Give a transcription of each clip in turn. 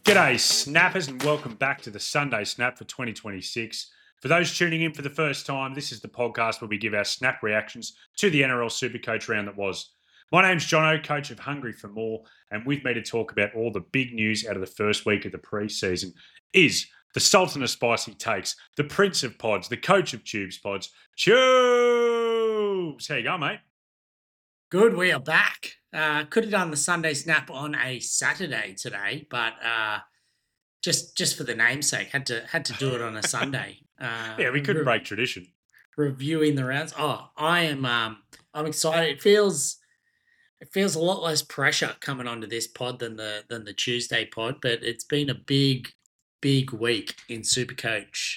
G'day, Snappers, and welcome back to the Sunday Snap for 2026. For those tuning in for the first time, this is the podcast where we give our snap reactions to the NRL Supercoach round that was. My name's Jono, coach of Hungry for More, and with me to talk about all the big news out of the first week of the pre-season is the Sultan of Spicy Takes, the Prince of Pods, the coach of Tubes Pods, Tubes! How you going, mate? Good, we are back. Could have done the Sunday Snap on a Saturday today, but just for the namesake, had to do it on a Sunday. Yeah, we couldn't break tradition. Reviewing the rounds. Oh, I'm excited. It feels a lot less pressure coming onto this pod than the Tuesday pod, but it's been a big week in Supercoach.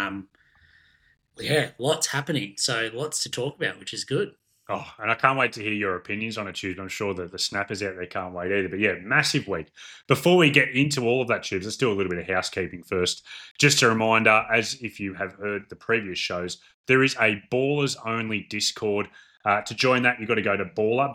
Yeah, lots happening, so lots to talk about, which is good. Oh, and I can't wait to hear your opinions on it, Tubes. I'm sure that the snappers out there can't wait either. But yeah, massive week. Before we get into all of that, Tubes, let's do a little bit of housekeeping first. Just a reminder, as if you have heard the previous shows, there is a Ballers Only Discord. To join that, you've got to go to Baller,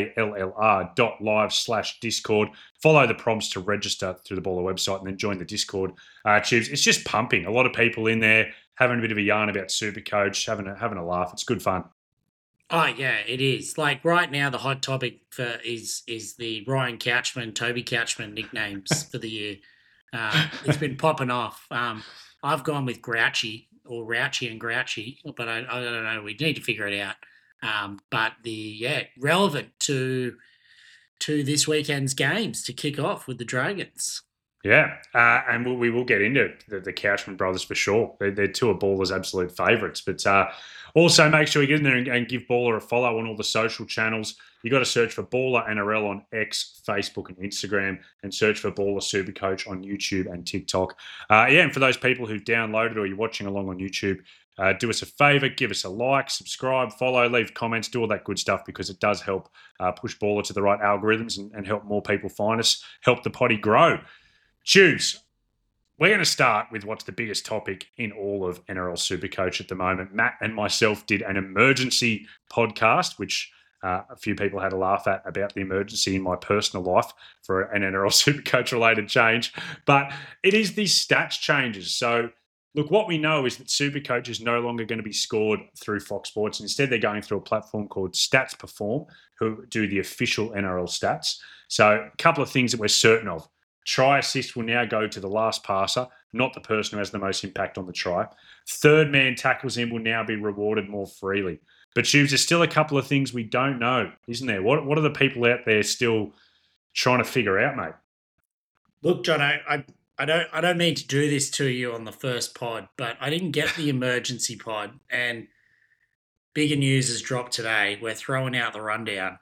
BALLR.live/Discord. Follow the prompts to register through the Baller website and then join the Discord. Tubes, it's just pumping. A lot of people in there having a bit of a yarn about Supercoach, having a laugh. It's good fun. Oh yeah, it is. Like right now, the hot topic is the Ryan Couchman, Toby Couchman nicknames for the year. It's been popping off. I've gone with Grouchy or Rouchy and Grouchy, but I don't know. We need to figure it out. But relevant to this weekend's games to kick off with the Dragons. Yeah, and we will get into the Couchman brothers for sure. They're two of Baller's absolute favourites. But also make sure you get in there and give Baller a follow on all the social channels. You got to search for Baller NRL on X, Facebook, and Instagram, and search for Baller Supercoach on YouTube and TikTok. And for those people who've downloaded or you're watching along on YouTube, do us a favour, give us a like, subscribe, follow, leave comments, do all that good stuff because it does help push Baller to the right algorithms and help more people find us, help the potty grow. Tubes, we're going to start with what's the biggest topic in all of NRL Supercoach at the moment. Matt and myself did an emergency podcast, which a few people had a laugh at about the emergency in my personal life for an NRL Supercoach related change. But it is these stats changes. So, look, what we know is that Supercoach is no longer going to be scored through Fox Sports. Instead, they're going through a platform called Stats Perform, who do the official NRL stats. So, a couple of things that we're certain of. Try assist will now go to the last passer, not the person who has the most impact on the try. Third man tackles in will now be rewarded more freely. But Tubes, there's still a couple of things we don't know, isn't there? What are the people out there still trying to figure out, mate? Look, John, I don't mean to do this to you on the first pod, but I didn't get the emergency pod, and bigger news has dropped today. We're throwing out the rundown.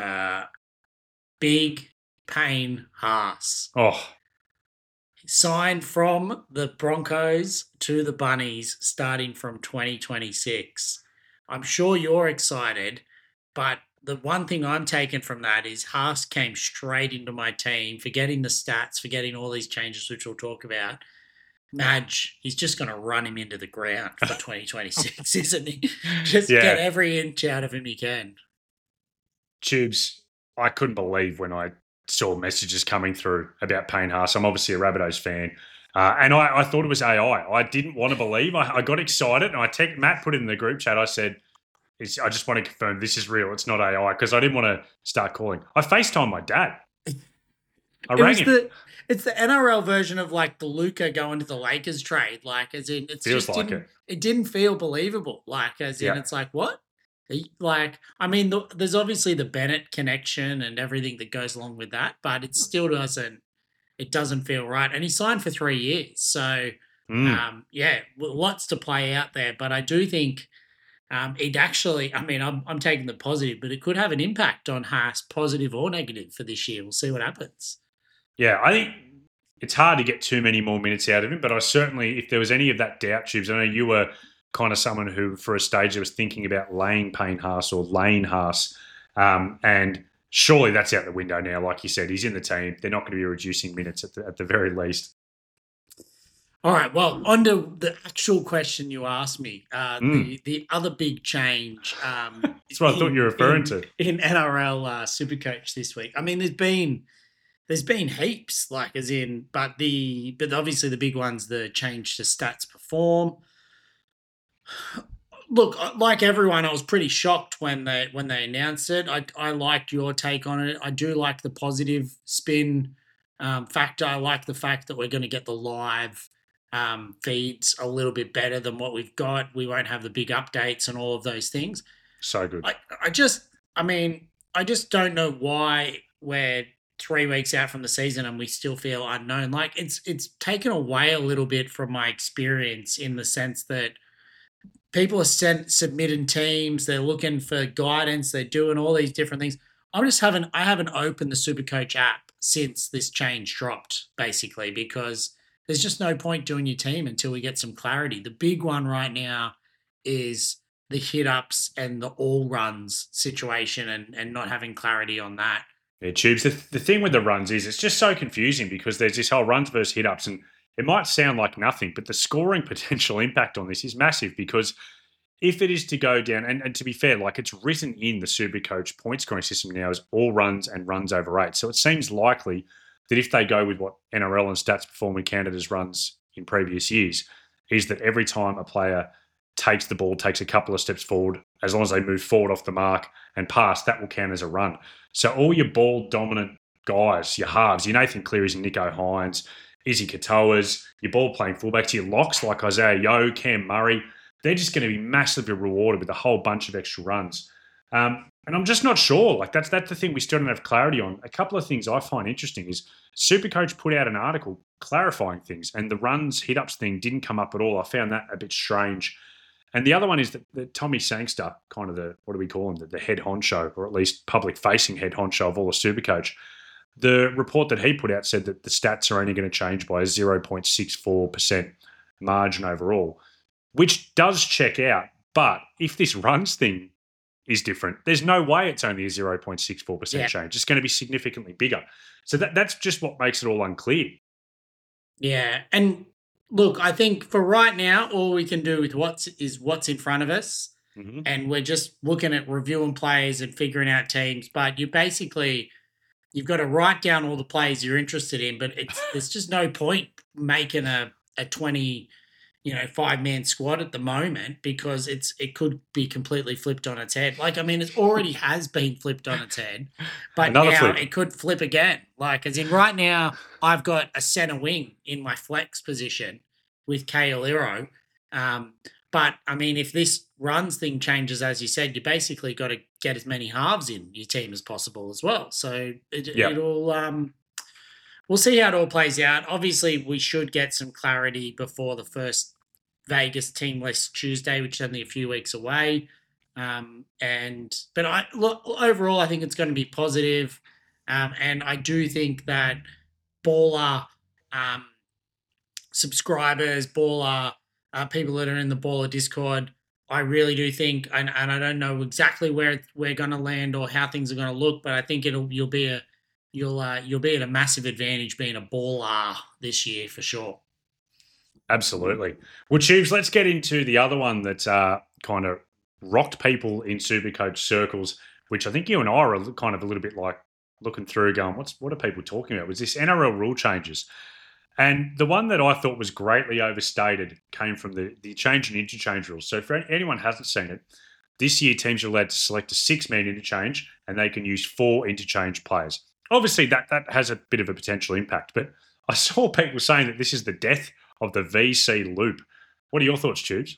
Big Payne Haas. Oh. Signed from the Broncos to the Bunnies starting from 2026. I'm sure you're excited, but the one thing I'm taking from that is Haas came straight into my team, forgetting the stats, forgetting all these changes, which we'll talk about. Madge, he's just going to run him into the ground for 2026, isn't he? Just get every inch out of him he can. Tubes, I couldn't believe when I saw messages coming through about Payne Haas. I'm obviously a Rabbitohs fan. And I thought it was AI. I didn't want to believe. I got excited and Matt put it in the group chat. I said, I just want to confirm this is real. It's not AI because I didn't want to start calling. I FaceTimed my dad. I rang him. It's the NRL version of like the Luka going to the Lakers trade. Like as in, it feels like it. It didn't feel believable. Like as in, it's like what? Like, I mean, there's obviously the Bennett connection and everything that goes along with that, but it still doesn't feel right. And he signed for 3 years. So, lots to play out there. But I do think it actually, I mean, I'm taking the positive, but it could have an impact on Haas, positive or negative for this year. We'll see what happens. Yeah, I think it's hard to get too many more minutes out of him, but I certainly, if there was any of that doubt, Tubes, I know you were kind of someone who, for a stage, was thinking about laying Payne Haas or Lane Haas. And surely that's out the window now. Like you said, he's in the team. They're not going to be reducing minutes at the very least. All right, well, on to the actual question you asked me. The other big change. That's what I thought you were referring to. In NRL Supercoach this week. I mean, there's been there's been heaps, like as in, but obviously the big ones, the change to stats perform. Look, like everyone, I was pretty shocked when they announced it. I liked your take on it. I do like the positive spin factor. I like the fact that we're going to get the live feeds a little bit better than what we've got. We won't have the big updates and all of those things. So good. I just don't know why we're 3 weeks out from the season and we still feel unknown. Like it's taken away a little bit from my experience in the sense that people are submitting teams, they're looking for guidance, they're doing all these different things. I haven't opened the Supercoach app since this change dropped, basically, because there's just no point doing your team until we get some clarity. The big one right now is the hit ups and the all runs situation and not having clarity on that. Yeah, Tubes. The thing with the runs is it's just so confusing because there's this whole runs versus hit ups, and it might sound like nothing, but the scoring potential impact on this is massive because if it is to go down, and to be fair, like it's written in the Supercoach point scoring system now as all runs and runs over 8. So it seems likely that if they go with what NRL and Stats Performing Canada's runs in previous years, is that every time a player takes the ball, takes a couple of steps forward, as long as they move forward off the mark and pass, that will count as a run. So all your ball-dominant guys, your halves, your Nathan Clearys and Nicho Hines, Izzy Katoas, your ball-playing fullbacks, your locks like Isaiah Yeo, Cam Murray, they're just going to be massively rewarded with a whole bunch of extra runs. And I'm just not sure. Like that's the thing we still don't have clarity on. A couple of things I find interesting is Supercoach put out an article clarifying things, and the runs hit-ups thing didn't come up at all. I found that a bit strange. And the other one is that Tommy Sangster, kind of what do we call him, the head honcho, or at least public-facing head honcho of all the Supercoach, the report that he put out said that the stats are only going to change by a 0.64% margin overall, which does check out. But if this runs thing is different, there's no way it's only a 0.64% change. It's going to be significantly bigger. So that's just what makes it all unclear. Yeah, and look, I think for right now, all we can do with what's in front of us, and we're just looking at reviewing players and figuring out teams. But you've got to write down all the players you're interested in. But there's just no point making a 20, 5-man squad at the moment because it could be completely flipped on its head. Like, I mean, it already has been flipped on its head, but now it could flip again. Like, as in right now, I've got a centre wing in my flex position with Kale Iro. But, I mean, if this runs thing changes, as you said, you basically got to get as many halves in your team as possible as well. So it'll we'll see how it all plays out. Obviously, we should get some clarity before the first Vegas team list Tuesday, which is only a few weeks away. But overall, I think it's going to be positive. And I do think that Baller subscribers, Baller people that are in the Baller Discord, I really do think, and I don't know exactly where we're going to land or how things are going to look, but I think you'll be at a massive advantage being a baller this year for sure. Absolutely. Well, Tubes, let's get into the other one that kind of rocked people in Supercoach circles, which I think you and I are kind of a little bit like looking through going, what are people talking about? Was this NRL rule changes? And the one that I thought was greatly overstated came from the change in interchange rules. So for anyone who hasn't seen it, this year teams are allowed to select a 6-man interchange and they can use 4 interchange players. Obviously, that has a bit of a potential impact, but I saw people saying that this is the death of the VC loop. What are your thoughts, Tubes?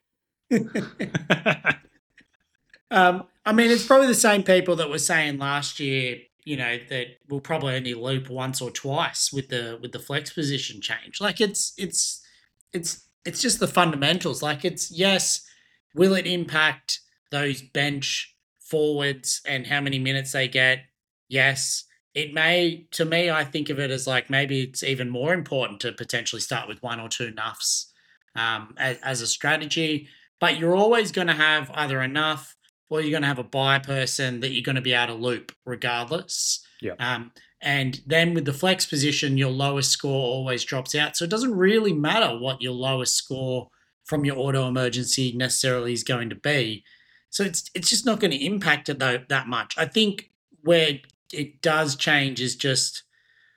I mean, it's probably the same people that were saying last year, that we'll probably only loop once or twice with the flex position change. Like it's just the fundamentals. Like yes, will it impact those bench forwards and how many minutes they get? Yes. It may, to me, I think of it as like maybe it's even more important to potentially start with 1 or 2 nuffs as a strategy. But you're always going to have either enough or you're going to have a buy person that you're going to be able to loop regardless. Yeah. And then with the flex position, your lowest score always drops out. So it doesn't really matter what your lowest score from your auto emergency necessarily is going to be. So it's just not going to impact it that much. I think where it does change is just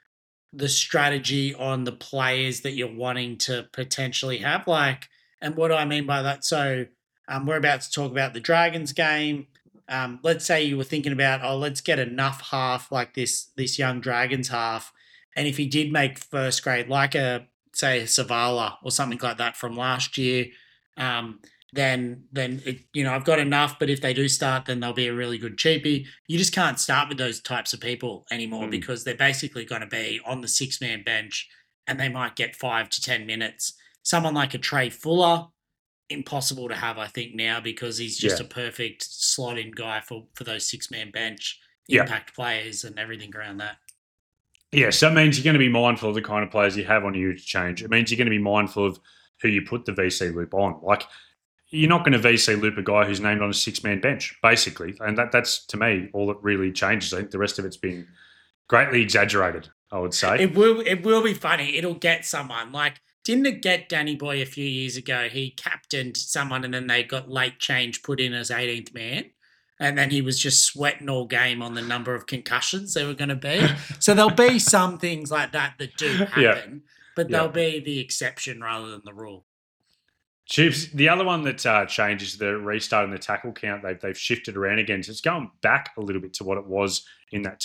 the strategy on the players that you're wanting to potentially have. Like, and what do I mean by that? So we're about to talk about the Dragons game. Let's say you were thinking about, oh, let's get enough half like this young Dragons half. And if he did make first grade, like say a Savala or something like that from last year, um, then I've got enough. But if they do start, then they'll be a really good cheapie. You just can't start with those types of people anymore because they're basically going to be on the 6-man bench and they might get 5 to 10 minutes. Someone like a Trey Fuller, impossible to have, I think, now because he's just a perfect slot-in guy for those 6-man bench impact players and everything around that. Yeah, so that means you're going to be mindful of the kind of players you have on your change. It means you're going to be mindful of who you put the VC loop on. Like, you're not going to VC loop a guy who's named on a 6-man bench, basically. And that's, to me, all that really changes. I think the rest of it's been greatly exaggerated, I would say. It will be funny. It'll get someone. Like, didn't it get Danny Boy a few years ago? He captained someone and then they got late change put in as 18th man. And then he was just sweating all game on the number of concussions there were going to be. So there'll be some things like that do happen, but they'll be the exception rather than the rule. Chiefs, the other one that changes the restart and the tackle count, they've shifted around again. So it's going back a little bit to what it was in that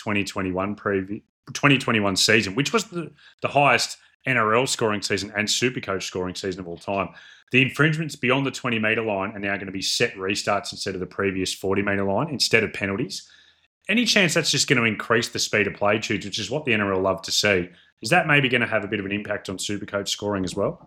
2021 season, which was the highest NRL scoring season and Supercoach scoring season of all time. The infringements beyond the 20-metre line are now going to be set restarts instead of the previous 40-metre line, instead of penalties. Any chance that's just going to increase the speed of play, Tubes, which is what the NRL love to see? Is that maybe going to have a bit of an impact on Supercoach scoring as well?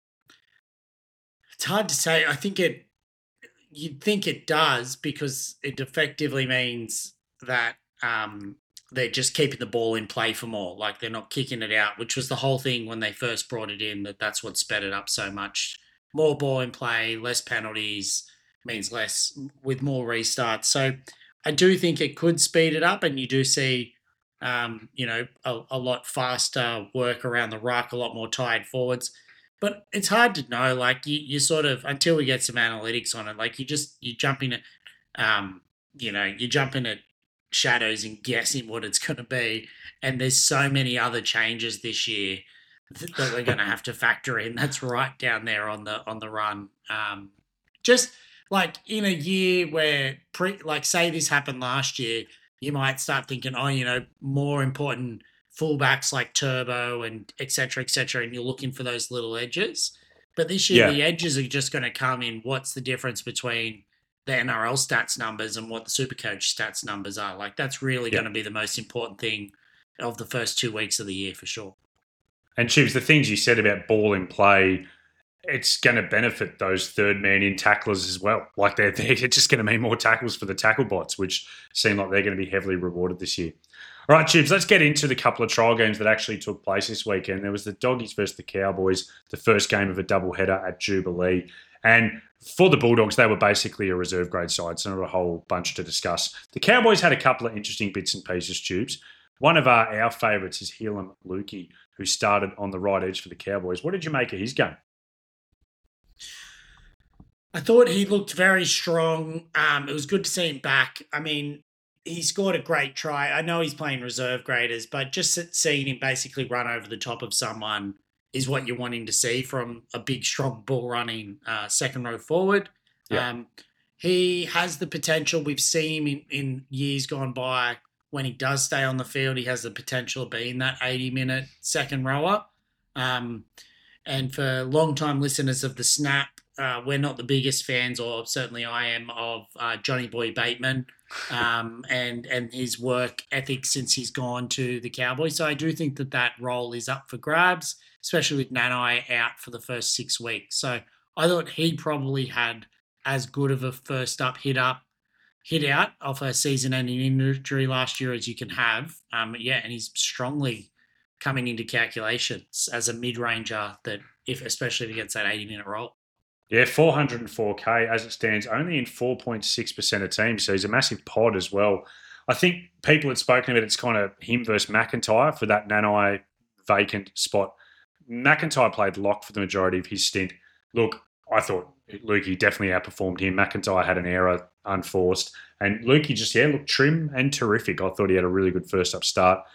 It's hard to say. I think you'd think it does because it effectively means that they're just keeping the ball in play for more. Like they're not kicking it out, which was the whole thing when they first brought it in, that's what sped it up so much. More ball in play, less penalties, means less with more restarts. So I do think it could speed it up and you do see, a lot faster work around the ruck, a lot more tired forwards. But it's hard to know. Like you sort of, until we get some analytics on it, like you jump in at shadows and guessing what it's going to be. And there's so many other changes this year that we're going to have to factor in. That's right down there on the run. Just like in a year where, say this happened last year, you might start thinking, more important fullbacks like Turbo and et cetera, and you're looking for those little edges. But this year, the edges are just going to come in. What's the difference between the NRL stats numbers and what the Supercoach stats numbers are? Like, that's really going to be the most important thing of the first 2 weeks of the year for sure. And Chibs, the things you said about ball in play, it's going to benefit those third man in tacklers as well. Like they're just going to mean more tackles for the tackle bots, which seem like they're going to be heavily rewarded this year. All right, Chibs, let's get into the couple of trial games that actually took place this weekend. There was the Doggies versus the Cowboys, the first game of a doubleheader at Jubilee. And for the Bulldogs, they were basically a reserve grade side, so not a whole bunch to discuss. The Cowboys had a couple of interesting bits and pieces, Tubes. One of our favourites is Heilum Luki, who started on the right edge for the Cowboys. What did you make of his game? I thought he looked very strong. It was good to see him back. I mean, he scored a great try. I know he's playing reserve graders, but just seeing him basically run over the top of someone is what you're wanting to see from a big, strong ball running second row forward. Yeah. He has the potential. We've seen him in years gone by. When he does stay on the field, he has the potential of being that 80-minute second rower. And for long-time listeners of The Snap, we're not the biggest fans, or certainly I am, of Johnny Boy Bateman and his work ethic since he's gone to the Cowboys. So I do think that role is up for grabs, especially with Nanai out for the first 6 weeks. So I thought he probably had as good of a first up hit out of a season-ending injury last year as you can have. And he's strongly coming into calculations as a mid-ranger especially if he gets that 80-minute role. Yeah, 404K as it stands, only in 4.6% of teams. So he's a massive pod as well. I think people had spoken about it's kind of him versus McIntyre for that Nanai vacant spot. McIntyre played lock for the majority of his stint. Look, I thought Lukey definitely outperformed him. McIntyre had an error unforced. And Lukey just, looked trim and terrific. I thought he had a really good first up start.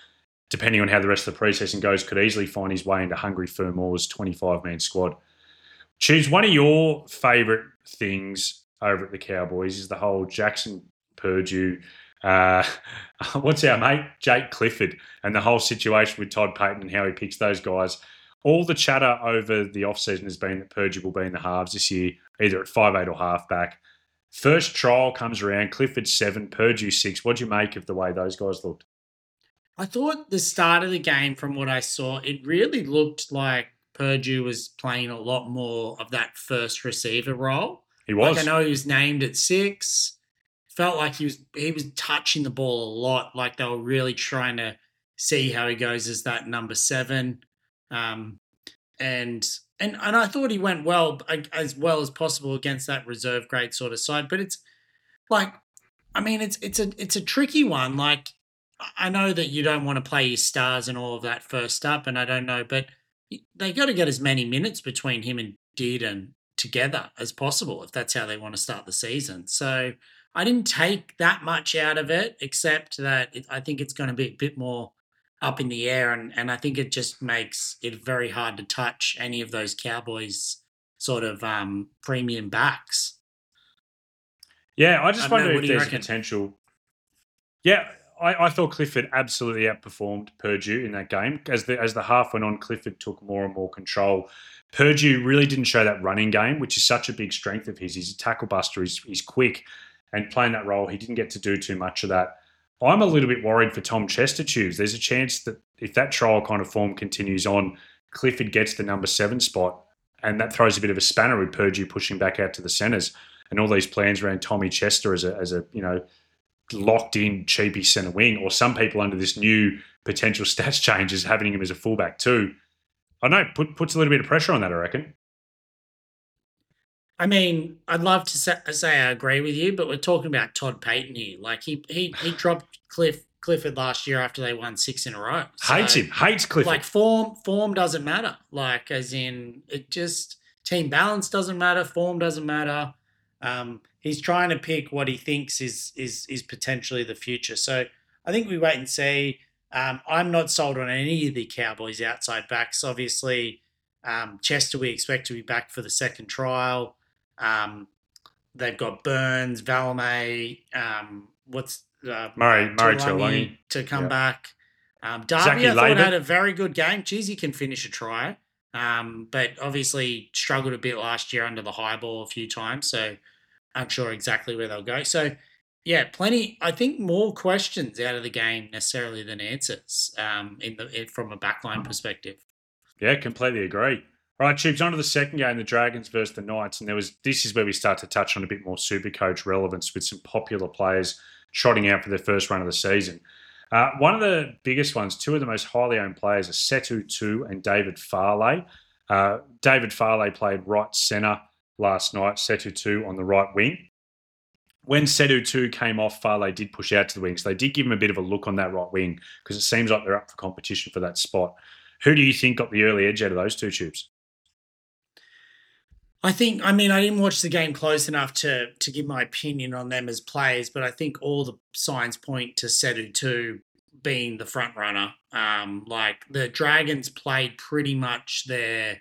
depending on how the rest of the preseason goes, could easily find his way into Hungry for More's 25-man squad. Choose one of your favourite things over at the Cowboys is the whole Jackson Purdue, what's our mate, Jake Clifford, and the whole situation with Todd Payton and how he picks those guys. All the chatter over the offseason has been that Purdue will be in the halves this year, either at 5'8" or halfback. First trial comes around, Clifford 7, Purdue 6. What do you make of the way those guys looked? I thought the start of the game, from what I saw, it really looked like Purdue was playing a lot more of that first receiver role. He was. Like, I know he was named at 6. Felt like he was touching the ball a lot. Like they were really trying to see how he goes as that number 7. And I thought he went well as possible against that reserve grade sort of side. But it's like, I mean, it's a tricky one. Like, I know that you don't want to play your stars and all of that first up, and I don't know, but they got to get as many minutes between him and Dearden together as possible if that's how they want to start the season. So I didn't take that much out of it, except that I think it's going to be a bit more up in the air, and I think it just makes it very hard to touch any of those Cowboys sort of premium backs. Yeah, I just wonder if there's potential. Yeah, I thought Clifford absolutely outperformed Purdue in that game. As the half went on, Clifford took more and more control. Purdue really didn't show that running game, which is such a big strength of his. He's a tackle buster. He's quick, and playing that role, he didn't get to do too much of that. I'm a little bit worried for Tom Chestertubes. There's a chance that if that trial kind of form continues on, Clifford gets the number 7 spot, and that throws a bit of a spanner with Purdue pushing back out to the centres, and all these plans around Tommy Chester as a locked in cheapy centre wing, or some people under this new potential stats changes having him as a fullback too. I know puts a little bit of pressure on that, I reckon. I mean, I'd love to say I agree with you, but we're talking about Todd Payton here. Like he dropped Clifford last year after they won 6 in a row. So, hates Clifford. Like form doesn't matter. Like as in it just team balance doesn't matter, form doesn't matter. He's trying to pick what he thinks is potentially the future. So I think we wait and see. I'm not sold on any of the Cowboys outside backs. Obviously, Chester we expect to be back for the second trial. They've got Burns, Valame, Murray Tuilagi to come back. Darby, I thought had a very good game. Geez, he can finish a try. But obviously struggled a bit last year under the high ball a few times. So unsure exactly where they'll go. So yeah, plenty. I think more questions out of the game necessarily than answers. From a backline perspective. Yeah, completely agree. All right, Tubes, on to the second game, the Dragons versus the Knights. And this is where we start to touch on a bit more Supercoach relevance with some popular players trotting out for their first run of the season. One of the biggest ones, 2 of the most highly owned players are Setu 2 and David Farley. David Farley played right centre last night, Setu 2 on the right wing. When Setu 2 came off, Farley did push out to the wing. So they did give him a bit of a look on that right wing because it seems like they're up for competition for that spot. Who do you think got the early edge out of those 2, Tubes? I didn't watch the game close enough to give my opinion on them as players, but I think all the signs point to Setu 2 being the front runner. Like the Dragons played pretty much their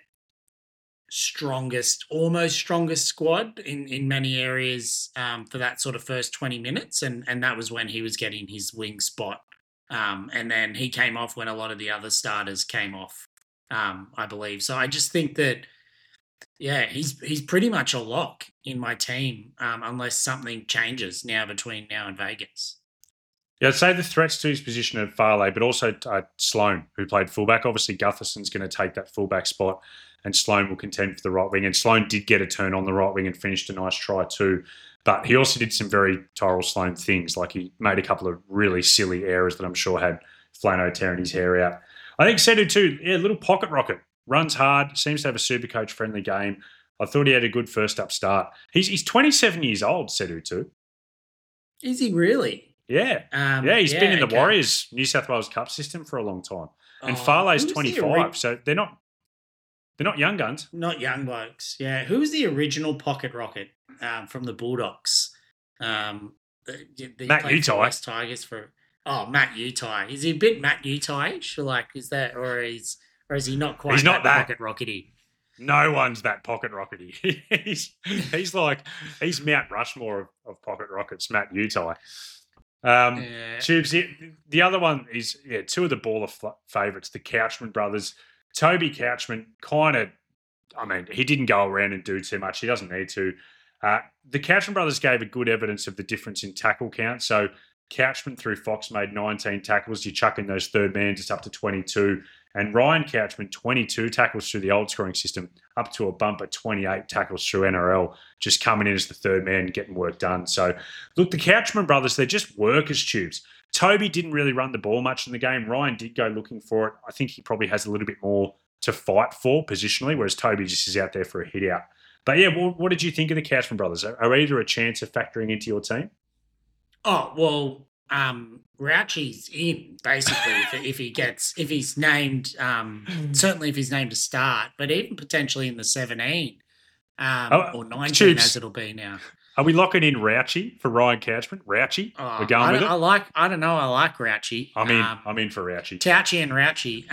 almost strongest squad in many areas for that sort of first 20 minutes, and that was when he was getting his wing spot. And then he came off when a lot of the other starters came off, I believe. So I just think that, yeah, he's pretty much a lock in my team unless something changes between now and Vegas. Yeah, I'd say the threats to his position at Farley, but also Sloan, who played fullback. Obviously, Gutherson's going to take that fullback spot, and Sloan will contend for the right wing. And Sloan did get a turn on the right wing and finished a nice try too. But he also did some very Tyrell Sloan things, like he made a couple of really silly errors that I'm sure had Flano tearing his hair out. I think Setu too, little pocket rocket. Runs hard, seems to have a Supercoach friendly game. I thought he had a good first up start. He's 27 years old, Setu too. Is he really? Yeah. He's been in the Warriors New South Wales Cup system for a long time. And Farley's 25, so they're not young guns. Not young blokes. Yeah. Who was the original pocket rocket from the Bulldogs? Matt Utai. Tigers for Oh, Matt Utai. Is he a bit Matt Utai-ish? Like, is that, or is he not He's quite not that that. pocket rockety? No one's that pocket rockety. He's like he's Mount Rushmore of pocket rockets, Matt Utai. Yeah. Tubes. The other one is two of the baller favourites, the Couchman brothers. Toby Couchman kind of, I mean, he didn't go around and do too much. He doesn't need to. The Couchman brothers gave a good evidence of the difference in tackle count. So Couchman through Fox made 19 tackles. You chuck in those third man, just up to 22. And Ryan Couchman, 22 tackles through the old scoring system, up to a bumper 28 tackles through NRL, just coming in as the third man, getting work done. So, look, the Couchman brothers, they're just workers, Tubes. Toby didn't really run the ball much in the game. Ryan did go looking for it. I think he probably has a little bit more to fight for positionally, whereas Toby just is out there for a hit out. But yeah, what did you think of the Couchman brothers? Are either a chance of factoring into your team? Oh, well, Rauchi's in basically if he's named, certainly if he's named to start, but even potentially in the 17 or 19 Tubes, as it'll be now. Are we locking in Rauchi for Ryan Couchman? Rauchi? Oh, We're going with it? I don't know. I like Rauchi. I'm in for Rauchi. Touchy and Rauchi.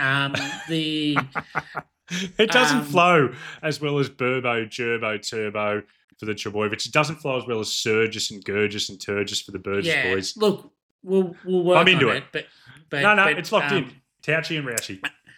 It doesn't flow as well as Burbo, Gerbo, Turbo for the Trebojevic. It doesn't flow as well as Surgis and Gurgis and Turgis for the Burgess boys. Look, we'll work I'm into on it. But no, it's locked in. Touchy and Rauchi.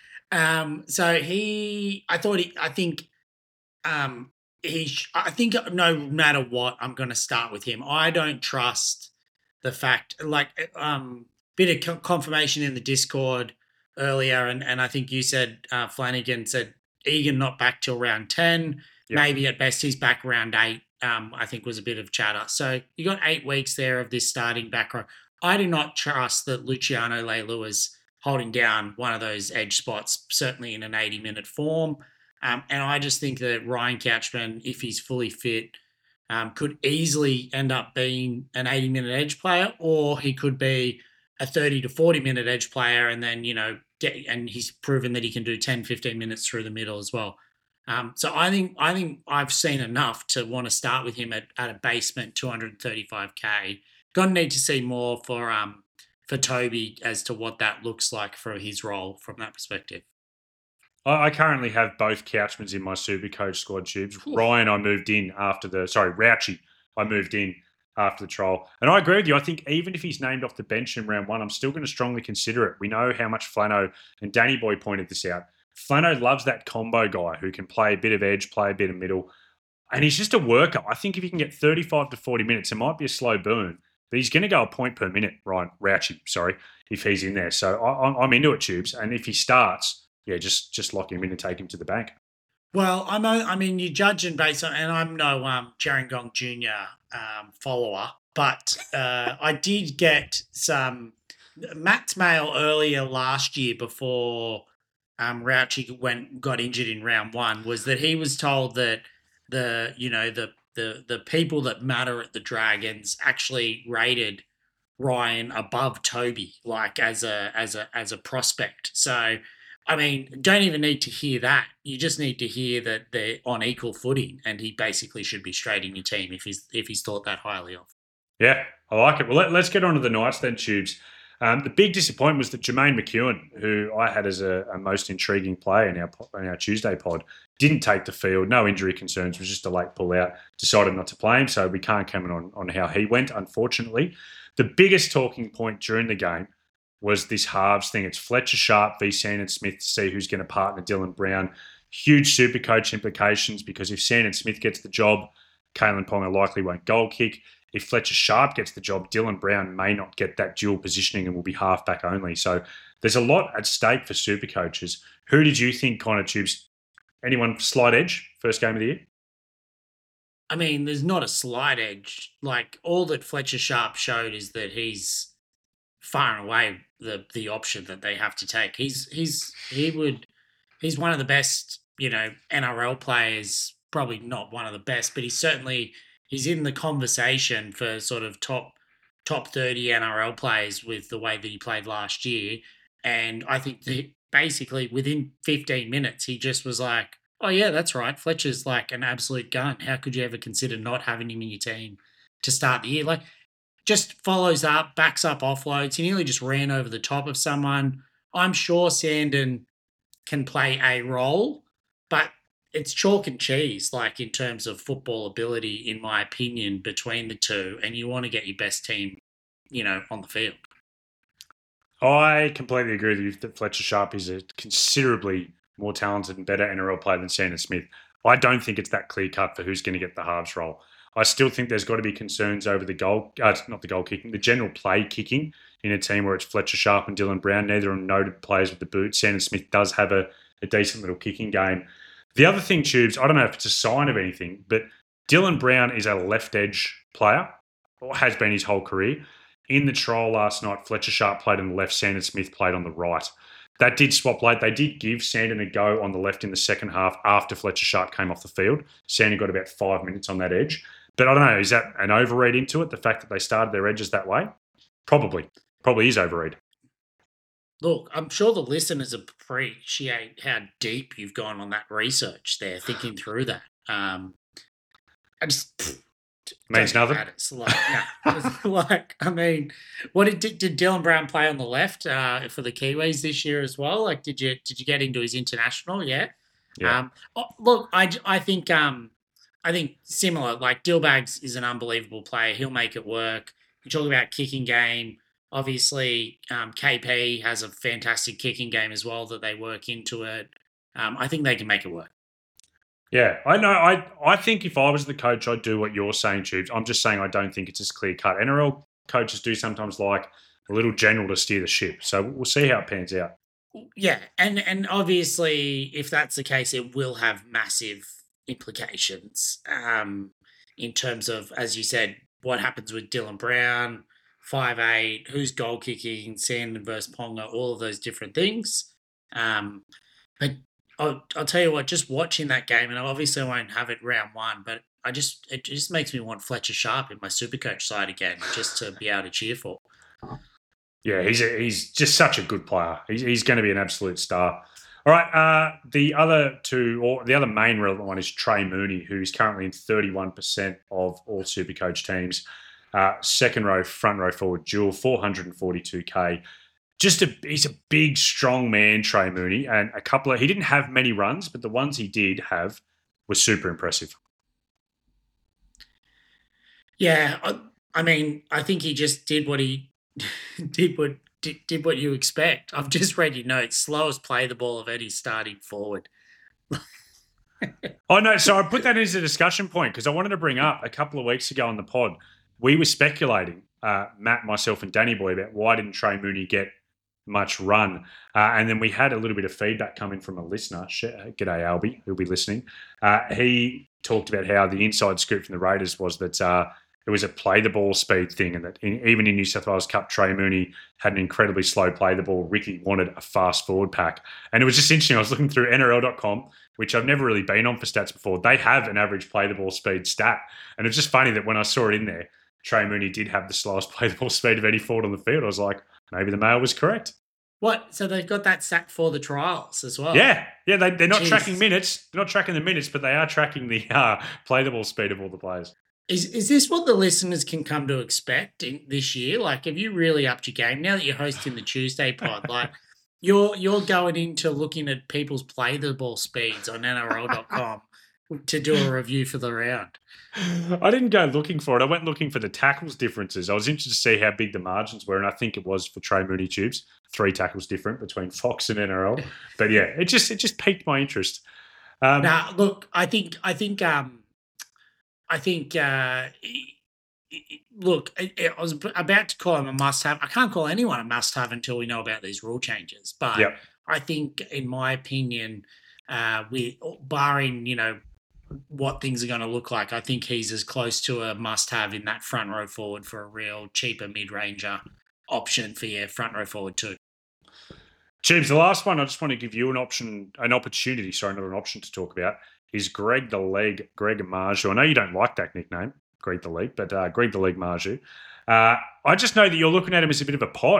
I think no matter what, I'm going to start with him. I don't trust the fact, bit of confirmation in the Discord earlier, and I think you said Flanagan said Egan not back till round 10. Yep. Maybe at best he's back round 8. I think was a bit of chatter. So you got 8 weeks there of this starting back row. I do not trust that Luciano Leilua is holding down one of those edge spots, certainly in an 80-minute form. And I just think that Ryan Couchman, if he's fully fit, could easily end up being an 80-minute edge player, or he could be a 30 to 40-minute edge player, and then, and he's proven that he can do 10, 15 minutes through the middle as well. So I think I've seen enough to want to start with him at a basement 235K. Gonna need to see more for Toby as to what that looks like for his role from that perspective. I currently have both Couchmans in my Supercoach squad, Tubes. Ryan, I moved in after Rauchi, I moved in after the trial. And I agree with you. I think even if he's named off the bench in round 1, I'm still going to strongly consider it. We know how much Flano, and Danny Boy pointed this out, Flano loves that combo guy who can play a bit of edge, play a bit of middle. And he's just a worker. I think if he can get 35 to 40 minutes, it might be a slow burn, but he's going to go a point per minute, Rauchi, if he's in there. So I'm into it, Tubes. And if he starts, yeah, just lock him in and take him to the bank. Well, you're judging based on, and I'm no Gerringong Jr. Follower, but I did get some Matt's mail earlier last year before Rauchi got injured in round 1 was that he was told that the people that matter at the Dragons actually rated Ryan above Toby, like as a prospect. So, don't even need to hear that. You just need to hear that they're on equal footing, and he basically should be straight in your team if he's thought that highly of. Yeah, I like it. Well, let's get on to the Knights then, Tubes. The big disappointment was that Jermaine McEwen, who I had as a most intriguing player in our Tuesday pod, didn't take the field. No injury concerns. Was just a late pull out. Decided not to play him, so we can't comment on how he went, unfortunately. The biggest talking point during the game was this halves thing. It's Fletcher Sharp v. Sandon Smith to see who's going to partner Dylan Brown. Huge Supercoach implications because if Sandon Smith gets the job, Kalen Ponga likely won't goal kick. If Fletcher Sharp gets the job, Dylan Brown may not get that dual positioning and will be halfback only. So there's a lot at stake for Supercoaches. Who did you think kind of Tubes? Anyone slight edge first game of the year? There's not a slight edge. Like, all that Fletcher Sharp showed is that he's far and away the option that they have to take. He's one of the best, NRL players. Probably not one of the best, but he's in the conversation for sort of top 30 NRL players with the way that he played last year. And I think that basically within 15 minutes, he just was like, oh yeah, that's right. Fletcher's like an absolute gun. How could you ever consider not having him in your team to start the year? Like, just follows up, backs up offloads. He nearly just ran over the top of someone. I'm sure Sandon can play a role, but it's chalk and cheese, like in terms of football ability, in my opinion, between the two. And you want to get your best team, on the field. I completely agree with you that Fletcher Sharp is a considerably more talented and better NRL player than Sandon Smith. I don't think it's that clear cut for who's going to get the halves role. I still think there's got to be concerns over the not the goal kicking, the general play kicking in a team where it's Fletcher Sharp and Dylan Brown. Neither are noted players with the boot. Sandon Smith does have a decent little kicking game. The other thing, Tubes, I don't know if it's a sign of anything, but Dylan Brown is a left edge player, or has been his whole career. In the trial last night, Fletcher Sharp played on the left, Sandon Smith played on the right. That did swap late. They did give Sandon a go on the left in the second half after Fletcher Sharp came off the field. Sandon got about 5 minutes on that edge. But I don't know, is that an overread into it, the fact that they started their edges that way? Probably is overread. Look, I'm sure the listeners appreciate how deep you've gone on that research there, thinking through that. I just means nothing. It's I mean, what did Dylan Brown play on the left for the Kiwis this year as well? Like, did you get into his international yet? Yeah. Look, I think similar. Like, Dillbags is an unbelievable player. He'll make it work. You talk about kicking game. Obviously, KP has a fantastic kicking game as well that they work into it. I think they can make it work. Yeah, I know. I think if I was the coach, I'd do what you're saying, Tubes. I'm just saying I don't think it's as clear cut. NRL coaches do sometimes like a little general to steer the ship. So we'll see how it pans out. Yeah, and obviously, if that's the case, it will have massive implications in terms of, as you said, what happens with Dylan Brown, 5'8", who's goal kicking, Sandon versus Ponga, all of those different things. But I'll tell you what, just watching that game, and obviously I won't have it round one, but it just makes me want Fletcher Sharp in my Supercoach side again, just to be able to cheer for. Yeah, he's just such a good player. He's going to be an absolute star. All right, the other main relevant one is Trey Mooney, who's currently in 31% of all Supercoach teams. Second row, front row forward dual, 442K. He's a big, strong man, Trey Mooney, and he didn't have many runs, but the ones he did have were super impressive. Yeah, I mean, I think he just did what he did what you expect. I've just read your notes. Slowest play the ball of any starting forward. Oh, no, so I put that as a discussion point because I wanted to bring up a couple of weeks ago on the pod, we were speculating, Matt, myself, and Danny Boy, about why didn't Trey Mooney get much run. And then we had a little bit of feedback coming from a listener. G'day, Albie, who'll be listening. He talked about how the inside scoop from the Raiders was that it was a play the ball speed thing, and that even in New South Wales Cup, Trey Mooney had an incredibly slow play the ball. Ricky wanted a fast forward pack. And it was just interesting. I was looking through NRL.com, which I've never really been on for stats before. They have an average play the ball speed stat. And it's just funny that when I saw it in there, Trey Mooney did have the slowest play the ball speed of any forward on the field. I was like, maybe the mail was correct. What? So they've got that stat for the trials as well? Yeah. They're not tracking minutes. They're not tracking the minutes, but they are tracking the play the ball speed of all the players. Is this what the listeners can come to expect this year? Like, have you really upped your game now that you're hosting the Tuesday pod? Like, you're going into looking at people's play the ball speeds on NRL.com to do a review for the round. I didn't go looking for it. I went looking for the tackles differences. I was interested to see how big the margins were, and I think it was for Trey Mooney Tubes 3 tackles different between Fox and NRL. But yeah, it just piqued my interest. Now, look, I think. Look, I was about to call him a must-have. I can't call anyone a must-have until we know about these rule changes. But yep. I think, in my opinion, barring what things are going to look like, I think he's as close to a must-have in that front row forward for a real cheaper mid-ranger option for your front row forward too. James, the last one I just want to give you an opportunity to talk about is Greg the Leg Marju. I know you don't like that nickname, Greg the Leg, but Greg the Leg Marju. I just know that you're looking at him as a bit of a pot.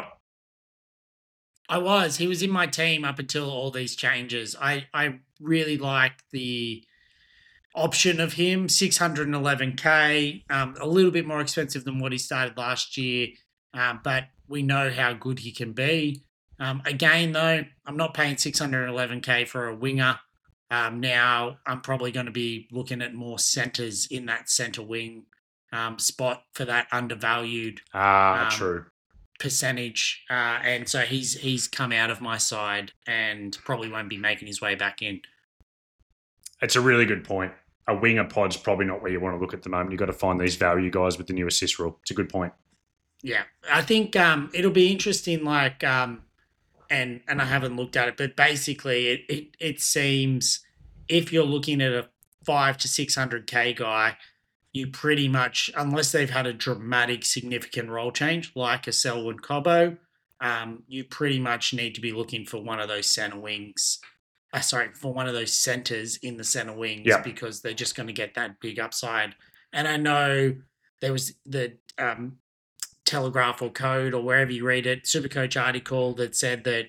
He was in my team up until all these changes. I really like the option of him, 611K, a little bit more expensive than what he started last year, but we know how good he can be. Again, though, I'm not paying 611K for a winger. Now I'm probably going to be looking at more centres in that centre wing spot for that undervalued true percentage. And so he's come out of my side and probably won't be making his way back in. It's a really good point. A winger pod's probably not where you want to look at the moment. You've got to find these value guys with the new assist rule. It's a good point. Yeah, I think it'll be interesting, like, and I haven't looked at it, but basically it seems if you're looking at a 500 to 600K guy, you pretty much, unless they've had a dramatic, significant role change, like a Selwyn Cobbo, you pretty much need to be looking for one of those centre wings. For one of those centres in the centre wings, because they're just going to get that big upside. And I know there was the Telegraph or Code or wherever you read it, Supercoach article that said that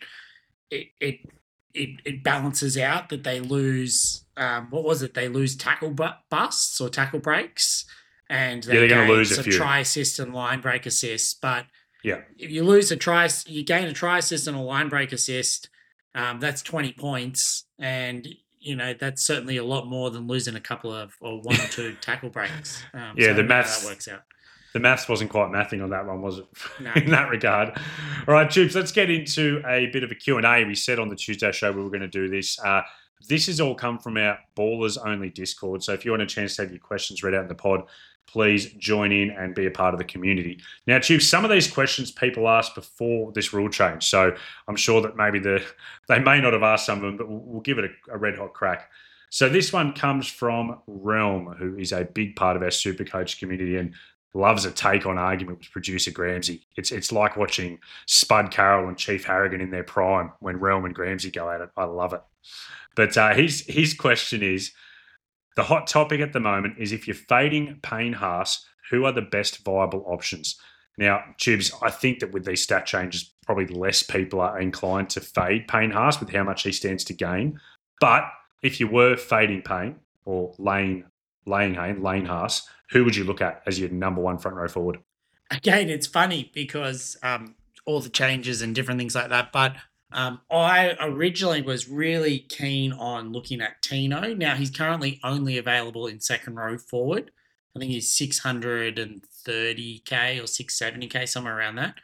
it balances out, that they lose, what was it? They lose tackle busts or tackle breaks. And they're going to lose a few. Try assist and line break assist. But if you lose you gain a try assist and a line break assist, that's 20 points. And, that's certainly a lot more than losing a couple of, or one or two tackle breaks. The maths, that works out. The maths wasn't quite mathing on that one, was it? No. In that regard. All right, Tubes, let's get into a bit of a Q&A. We said on the Tuesday show we were going to do this. This has all come from our Ballers Only Discord. So if you want a chance to have your questions read out in the pod, please join in and be a part of the community. Now, Tubes, some of these questions people asked before this rule change. So I'm sure that maybe they may not have asked some of them, but we'll give it a red-hot crack. So this one comes from Realm, who is a big part of our Supercoach community and loves a take-on argument with producer Gramsci. It's like watching Spud Carroll and Chief Harrigan in their prime when Realm and Gramsci go at it. I love it. But his question is, the hot topic at the moment is if you're fading Payne Haas, who are the best viable options? Now, Tubes, I think that with these stat changes, probably less people are inclined to fade Payne Haas with how much he stands to gain. But if you were fading Payne or Lane Haas, who would you look at as your number one front row forward? Again, it's funny because all the changes and different things like that. But I originally was really keen on looking at Tino. Now, he's currently only available in second row forward. I think he's 630K or 670K, somewhere around that.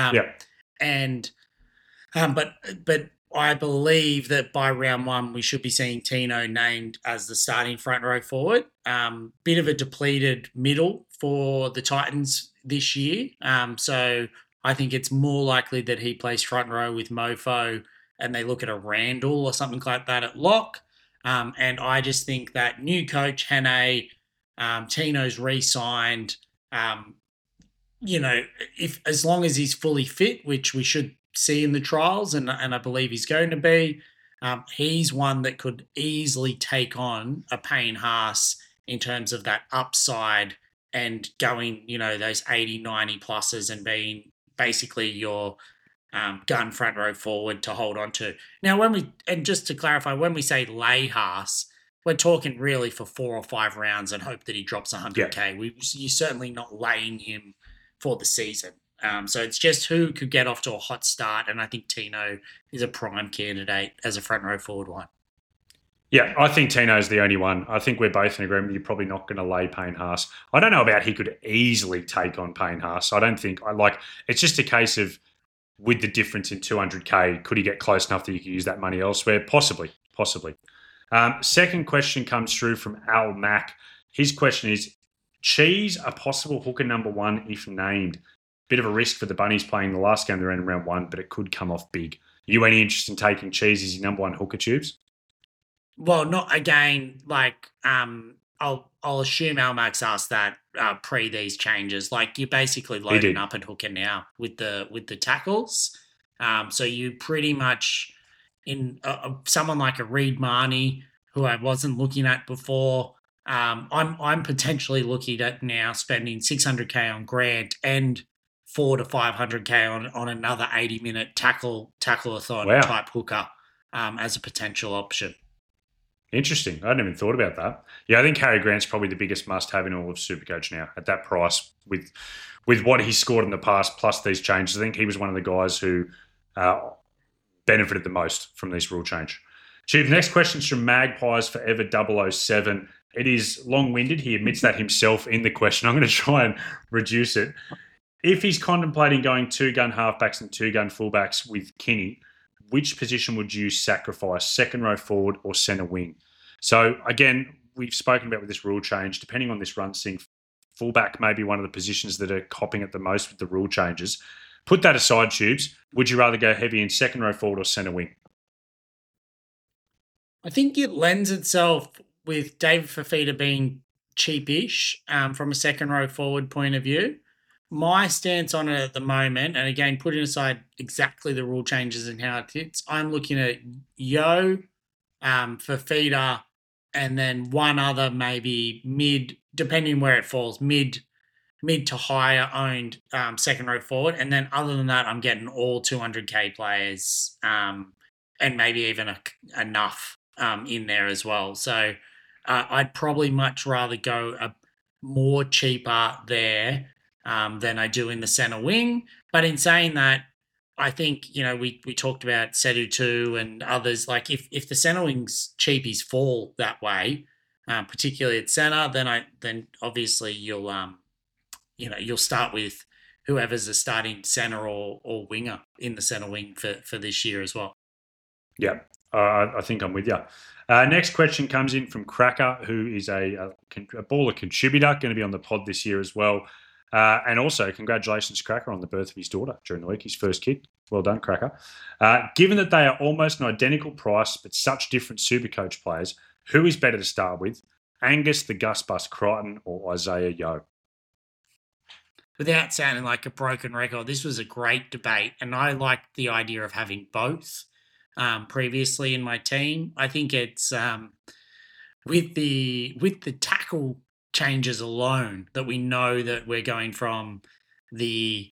But I believe that by round one, we should be seeing Tino named as the starting front row forward. Bit of a depleted middle for the Titans this year. So I think it's more likely that he plays front row with Mofo and they look at a Randall or something like that at lock. And I just think that new coach, Hannay, Tino's re-signed, if as long as he's fully fit, which we should see in the trials, and I believe he's going to be, he's one that could easily take on a Payne Haas in terms of that upside and going, those 80, 90 pluses and being basically your gun front row forward to hold on to. Now, and just to clarify, when we say lay Haas, we're talking really for 4 or 5 rounds and hope that he drops 100K. You're certainly not laying him for the season. So it's just who could get off to a hot start, and I think Tino is a prime candidate as a front row forward one. Yeah, I think Tino's the only one. I think we're both in agreement you're probably not going to lay Payne Haas. I don't know about he could easily take on Payne Haas. I don't think it's just a case of with the difference in 200K, could he get close enough that you could use that money elsewhere? Possibly. Second question comes through from Al Mack. His question is, Cheese a possible hooker number one if named? Bit of a risk for the Bunnies playing the last game they're in round one, but it could come off big. Are you any interest in taking Cheese as your number one hooker, Tubes? Well, not again. I'll assume Al Max asked that pre these changes. Like, you're basically loading up at hooker now with the tackles. So you pretty much in someone like a Reed Marnie, who I wasn't looking at before. I'm potentially looking at now spending 600K on Grant and 400 to 500K on another 80-minute tackle-a-thon type hooker as a potential option. Interesting. I hadn't even thought about that. Yeah, I think Harry Grant's probably the biggest must-have in all of Supercoach now at that price with what he scored in the past plus these changes. I think he was one of the guys who uh, benefited the most from this rule change. Chief, next question's from Magpies Forever 007. It is long-winded. He admits that himself in the question. I'm going to try and reduce it. If he's contemplating going two-gun halfbacks and two-gun fullbacks with Kinney, which position would you sacrifice, second row forward or centre wing? So, again, we've spoken about with this rule change, depending on this run sync, fullback may be one of the positions that are copping it the most with the rule changes. Put that aside, Tubes. Would you rather go heavy in second row forward or centre wing? I think it lends itself with David Fafita being cheapish from a second row forward point of view. My stance on it at the moment, and again, putting aside exactly the rule changes and how it fits, I'm looking at Yo, Fafita, and then one other maybe mid, depending where it falls, mid to higher owned second row forward. And then other than that, I'm getting all 200K players and maybe even enough in there as well. So I'd probably much rather go a more cheaper there than I do in the centre wing. But in saying that, I think, we talked about Sedu too and others. Like if the centre wing's cheapies fall that way, particularly at centre, then obviously you'll start with whoever's the starting centre or winger in the centre wing for this year as well. Yeah, I think I'm with you. Next question comes in from Cracker, who is a baller contributor, going to be on the pod this year as well. And also, congratulations, Cracker, on the birth of his daughter during the week, his first kid. Well done, Cracker. Given that they are almost an identical price but such different Supercoach players, who is better to start with? Angus the Gus Bus Crichton or Isaiah Yeo? Without sounding like a broken record, this was a great debate, and I liked the idea of having both previously in my team. I think it's with the tackle changes alone that we know that we're going from the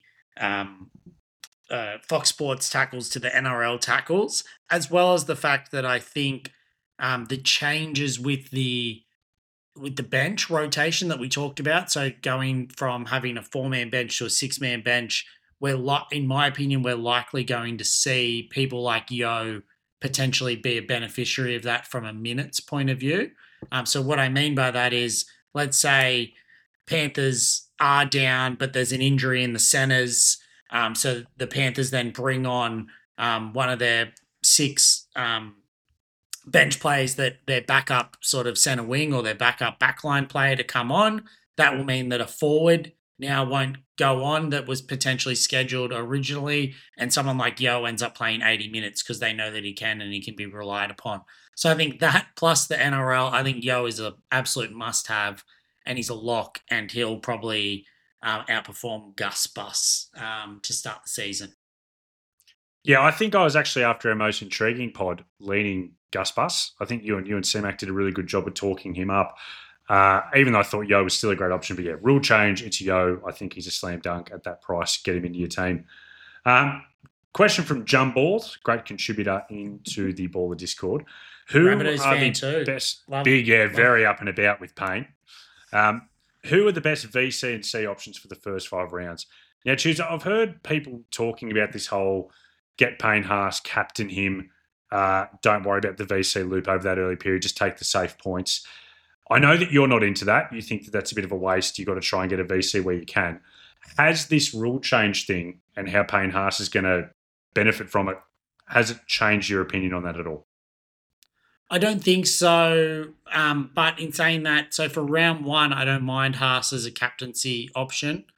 Fox Sports tackles to the NRL tackles, as well as the fact that I think the changes with the bench rotation that we talked about, so going from having a 4-man bench to a 6-man bench, in my opinion, we're likely going to see people like Yo potentially be a beneficiary of that from a minutes point of view. So what I mean by that is, let's say Panthers are down, but there's an injury in the centres. So the Panthers then bring on one of their 6 bench players, that their backup sort of centre wing or their backup backline player to come on. That will mean that a forward now won't go on that was potentially scheduled originally, and someone like Yo ends up playing 80 minutes because they know that he can and he can be relied upon. So I think that plus the NRL, I think Yo is an absolute must-have, and he's a lock, and he'll probably outperform Gus Bus to start the season. Yeah, I think I was actually, after our most intriguing pod, leaning Gus Bus. I think you and CMAC did a really good job of talking him up. Even though I thought Yo was still a great option, but yeah, rule change, it's Yo. I think he's a slam dunk at that price. Get him into your team. Question from Jumball, great contributor into the Baller Discord. Who are the best? Very up and about with Payne. Who are the best VC and C options for the first 5 rounds? Now, Tuesday, I've heard people talking about this whole get Payne Haas, captain him. Don't worry about the VC loop over that early period. Just take the safe points. I know that you're not into that. You think that that's a bit of a waste. You've got to try and get a VC where you can. Has this rule change thing and how Payne Haas is going to benefit from it, has it changed your opinion on that at all? I don't think so. But in saying that, so for round 1, I don't mind Haas as a captaincy option.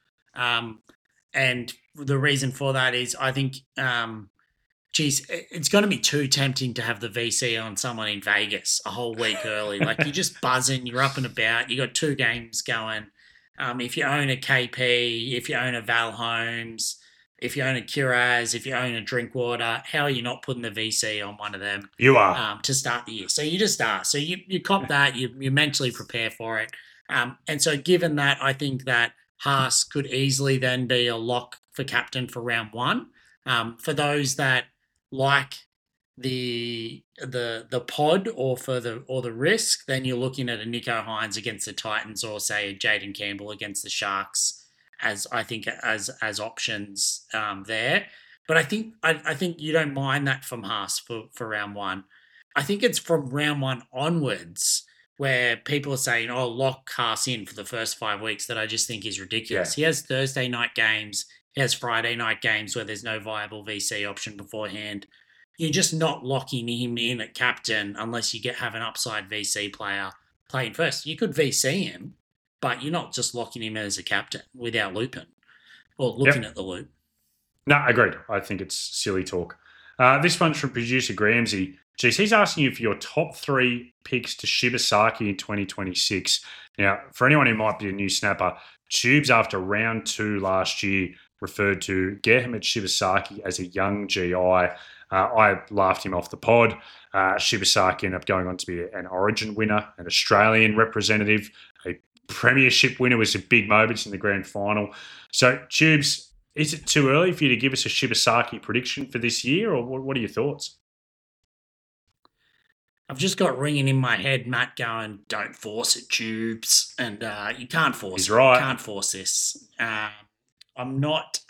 And the reason for that is I think, it's going to be too tempting to have the VC on someone in Vegas a whole week early. Like, you're just buzzing, you're up and about, you got 2 games going. If you own a KP, if you own a Val Holmes, if you own a Kiraz, if you own a Drinkwater, how are you not putting the VC on one of them? You are. To start the year. So you just are. So you cop that, you mentally prepare for it. And so given that, I think that Haas could easily then be a lock for captain for round 1. For those that like the pod or for the risk, then you're looking at a Nico Hines against the Titans or say a Jaden Campbell against the Sharks as I think as options there. But I think you don't mind that from Haas for round one. I think it's from round one onwards where people are saying, "Oh, lock Haas in for the first 5 weeks," that I just think is ridiculous. Yeah. He has Thursday night games. He has Friday night games where there's no viable VC option beforehand. You're just not locking him in at captain unless you have an upside VC player playing first. You could VC him, but you're not just locking him as a captain without looping or looking at the loop. No, agreed. I think it's silly talk. This one's from producer Gramsy. Geez, he's asking you for your top 3 picks to Shibasaki in 2026. Now, for anyone who might be a new snapper, Tubes after round 2 last year referred to Gehamet Shibasaki as a young GI. I laughed him off the pod. Shibasaki ended up going on to be an Origin winner, an Australian representative, a premiership winner with some big moments in the grand final. So, Tubes, is it too early for you to give us a Shibasaki prediction for this year, or what are your thoughts? I've just got ringing in my head, Matt going, "Don't force it, Tubes," and you can't force He's it. right. You can't force this. I'm not.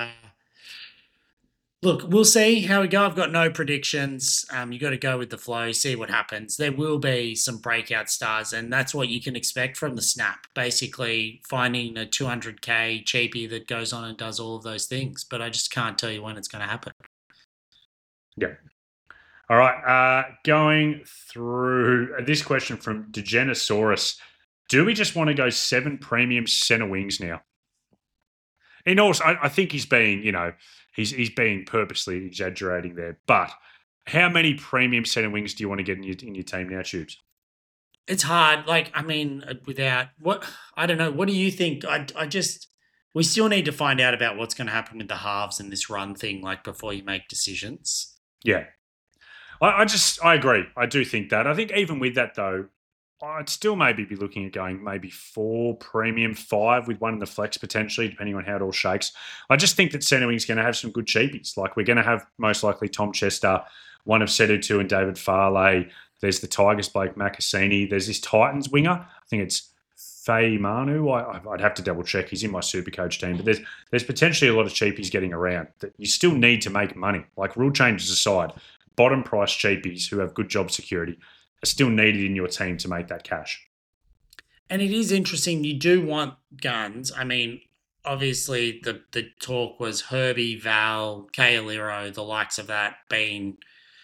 Look, we'll see how we go. I've got no predictions. You got to go with the flow, see what happens. There will be some breakout stars, and that's what you can expect from the snap. Basically, finding a 200k cheapie that goes on and does all of those things. But I just can't tell you when it's going to happen. Yeah. All right. Going through this question from Degenosaurus. Do we just want to go 7 premium centre wings now? And also, I think he's being, he's being purposely exaggerating there. But how many premium centre wings do you want to get in your team now, Tubes? It's hard. Without what I don't know. What do you think? We still need to find out about what's going to happen with the halves and this run thing, before you make decisions. Yeah. I agree. I do think that. I think even with that, though, I'd still maybe be looking at going maybe 4 premium, 5 with one in the flex potentially, depending on how it all shakes. I just think that centre wing's going to have some good cheapies. We're going to have most likely Tom Chester, one of Sedu and David Farley. There's the Tigers Blake Makasini. There's this Titans winger. I think it's Faye Manu. I'd have to double check. He's in my Supercoach team. But there's potentially a lot of cheapies getting around that you still need to make money. Rule changes aside, bottom price cheapies who have good job security are still needed in your team to make that cash. And it is interesting. You do want guns. I mean, obviously the talk was Herbie, Val, Kaeliro, the likes of that being,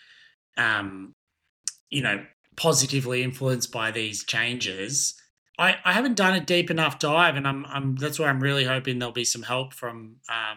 positively influenced by these changes. I haven't done a deep enough dive, and that's where I'm really hoping there'll be some help from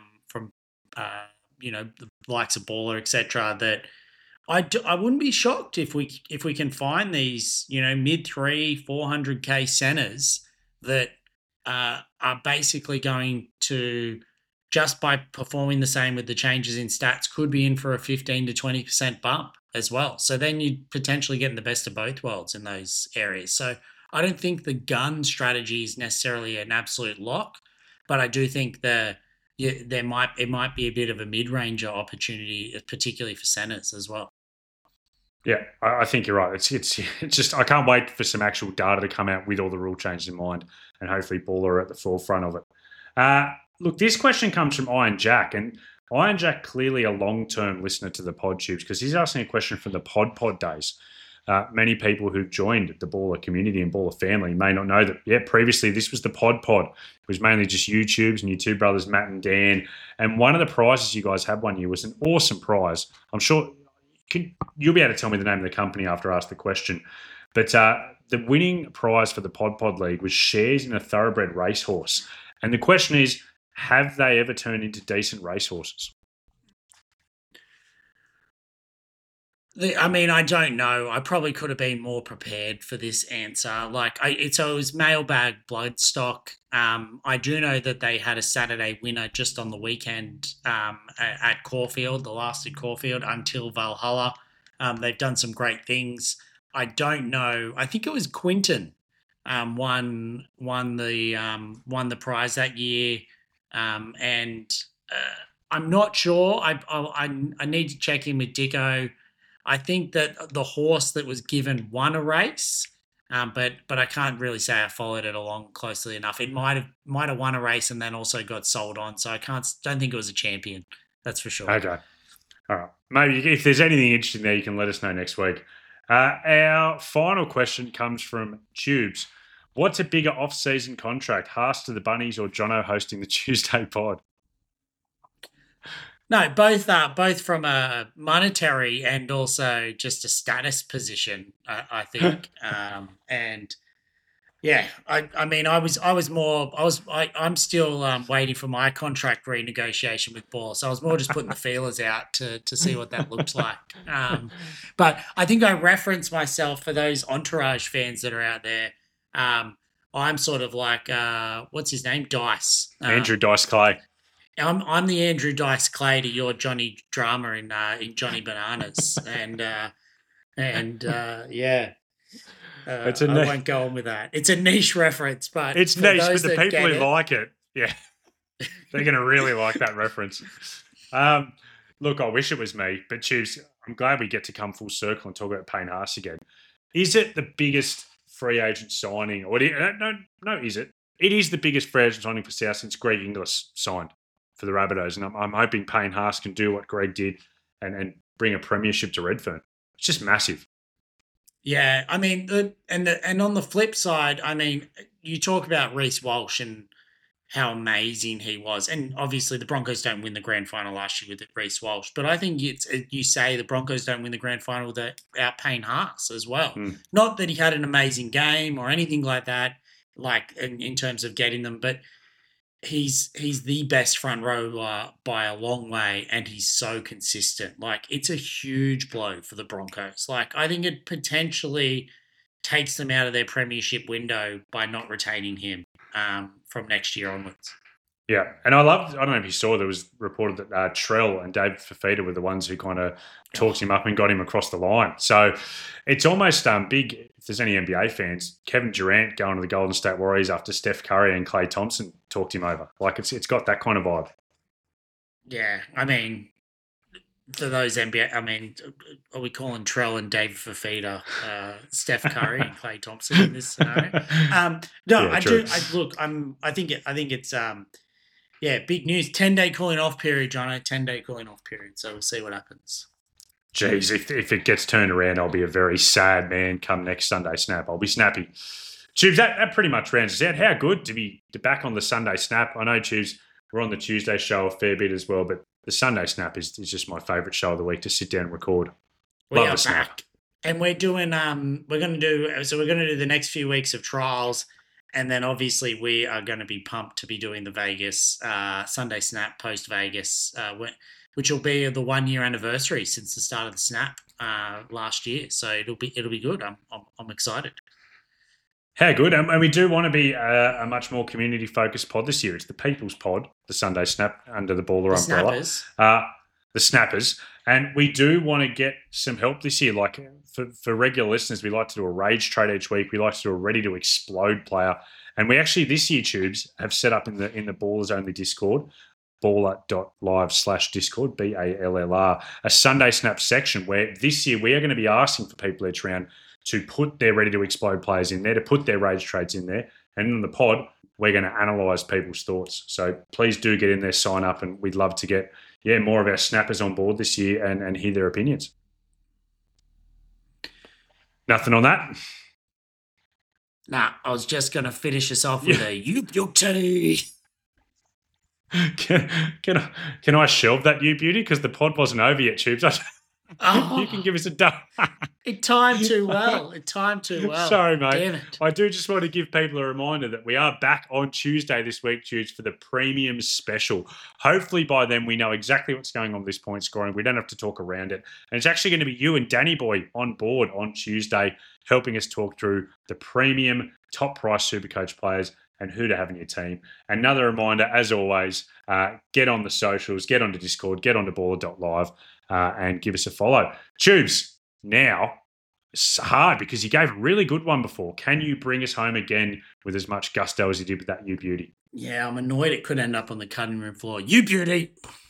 the likes of Baller, etc. That I wouldn't be shocked if we can find these mid 400k centers that are basically going to, just by performing the same with the changes in stats, could be in for a 15 to 20% bump as well. So then you'd potentially getting the best of both worlds in those areas. So I don't think the gun strategy is necessarily an absolute lock, but I do think it might be a bit of a mid-ranger opportunity, particularly for centers as well. Yeah, I think you're right. It's just I can't wait for some actual data to come out with all the rule changes in mind, and hopefully Baller are at the forefront of it. Look, this question comes from Iron Jack, and Iron Jack clearly a long-term listener to the Pod Tubes because he's asking a question from the Pod days. Many people who've joined the Baller community and Baller family may not know that, previously this was the Pod. It was mainly just YouTubes and your two brothers, Matt and Dan. And one of the prizes you guys had one year was an awesome prize. I'm sure you'll be able to tell me the name of the company after I ask the question. But the winning prize for the Pod League was shares in a thoroughbred racehorse. And the question is, have they ever turned into decent racehorses? I don't know. I probably could have been more prepared for this answer. It was Mailbag Bloodstock. I do know that they had a Saturday winner just on the weekend at Caulfield, the last at Caulfield, until Valhalla. They've done some great things. I don't know. I think it was Quinton won the prize that year, and I'm not sure. I need to check in with Dicko. I think that the horse that was given won a race, but I can't really say I followed it along closely enough. It might have won a race and then also got sold on. So don't think it was a champion. That's for sure. Okay. All right. Maybe if there's anything interesting there, you can let us know next week. Our final question comes from Tubes. What's a bigger off-season contract, Haas to the Bunnies or Jono hosting the Tuesday pod? No, both from a monetary and also just a status position, I think. And yeah, I'm still waiting for my contract renegotiation with Ball. So I was more just putting the feelers out to see what that looks like. But I think I reference myself for those Entourage fans that are out there. I'm sort of like, what's his name? Dice. Andrew Dice Clay. I'm the Andrew Dice Clay to your Johnny Drama in Johnny Bananas. I won't go on with that. It's a niche reference, but it's niche, but the people who like it, yeah, they're going to really like that reference. Look, I wish it was me, but Tubes, I'm glad we get to come full circle and talk about Payne Haas again. Is it the biggest free agent signing? Or is it? It is the biggest free agent signing for South since Greg Inglis signed for the Rabbitohs, and I'm hoping Payne Haas can do what Greg did and bring a premiership to Redfern. It's just massive. Yeah, I mean, and on the flip side, I mean, you talk about Reece Walsh and how amazing he was, and obviously the Broncos don't win the grand final last year with Reece Walsh, but I think you say the Broncos don't win the grand final without Payne Haas as well. Not that he had an amazing game or anything like that, like in terms of getting them, but he's the best front rower by a long way, and he's so consistent. Like, it's a huge blow for the Broncos. Like, I think it potentially takes them out of their premiership window by not retaining him from next year onwards. Yeah, and I don't know if you saw, there was reported that Trell and David Fafita were the ones who kind of talked him up and got him across the line. So it's almost big, if there's any NBA fans, Kevin Durant going to the Golden State Warriors after Steph Curry and Klay Thompson talked him over. Like, it's got that kind of vibe. Yeah, I mean, for those NBA, I mean, are we calling Trell and David Fafita Steph Curry and Klay Thompson in this scenario? No, yeah, I think it's big news. 10-day cooling off period, Jono. 10-day cooling off period. So we'll see what happens. Geez, if it gets turned around, I'll be a very sad man come next Sunday snap. I'll be snappy. Tubes, that pretty much rounds us out. How good to be back on the Sunday snap. I know, Tubes, we're on the Tuesday show a fair bit as well, but the Sunday snap is just my favourite show of the week to sit down and record. Love the snap. Back. And we're doing we're gonna do the next few weeks of trials, and then obviously we are going to be pumped to be doing the Vegas Sunday snap post Vegas, which will be the 1 year anniversary since the start of the snap last year. So it'll be good. I'm excited. How good. And we do want to be a much more community-focused pod this year. It's the People's Pod, the Sunday Snap, under the Baller umbrella. The Snappers. And we do want to get some help this year. Like, for regular listeners, we like to do a Rage trade each week. We like to do a Ready to Explode player. And we actually, this year, Tubes, have set up in the Ballers-only Discord, baller.live/Discord, BALLR, a Sunday Snap section where this year we are going to be asking for people each round to put their Ready to Explode players in there, to put their Rage trades in there. And in the pod, we're going to analyse people's thoughts. So please do get in there, sign up, and we'd love to get more of our snappers on board this year and hear their opinions. Nothing on that? Nah, I was just going to finish us off with a you beauty. Can I shelve that you beauty? Because the pod wasn't over yet, Tubes. You can give us a done. It timed too well. Sorry, mate. Damn it. I do just want to give people a reminder that we are back on Tuesday this week, Tubes, for the premium special. Hopefully by then we know exactly what's going on with this point scoring. We don't have to talk around it. And it's actually going to be you and Danny Boy on board on Tuesday, helping us talk through the premium top price Supercoach players and who to have in your team. Another reminder, as always, get on the socials, get onto Discord, get onto baller.live, and give us a follow. Tubes, now it's hard because you gave a really good one before. Can you bring us home again with as much gusto as you did with that You Beauty? Yeah, I'm annoyed it could end up on the cutting room floor. You Beauty!